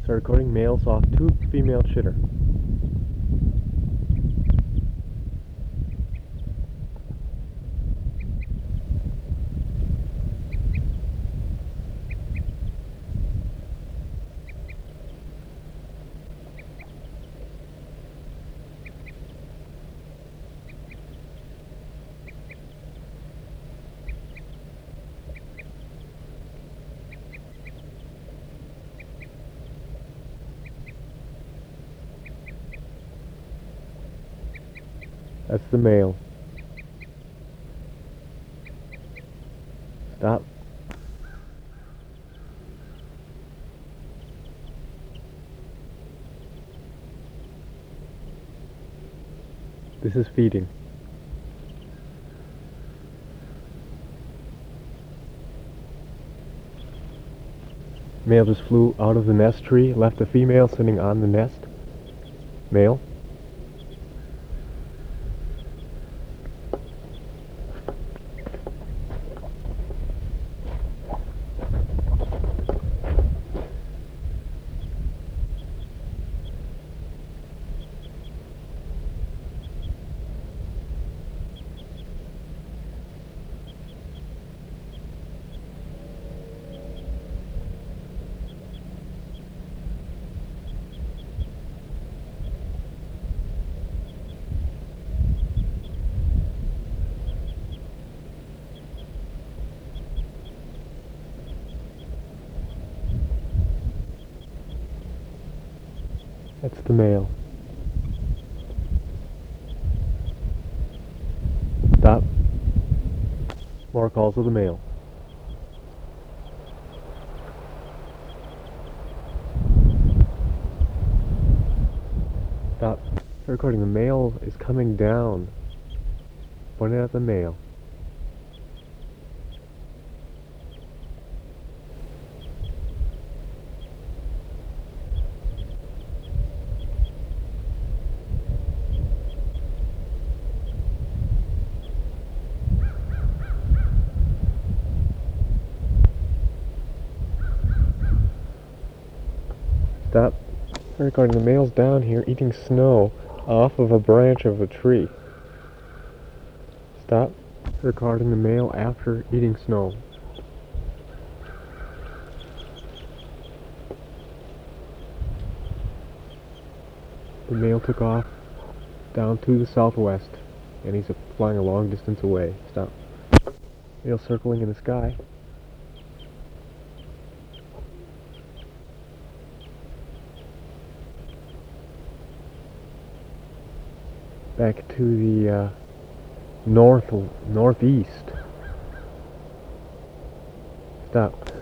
Start recording. Males off 2, female chitter. That's the male. Stop. This is feeding. Male just flew out of the nest tree, left the female sitting on the nest. Male. That's the male. Stop. More calls of the male. Stop. Start recording. The male is coming down. Pointing at the male. Stop. Recording. The male's down here eating snow off of a branch of a tree. Stop. Recording the male after eating snow. The male took off down to the southwest, and he's flying a long distance away. Stop. Male circling in the sky. Back to the northeast. Stop.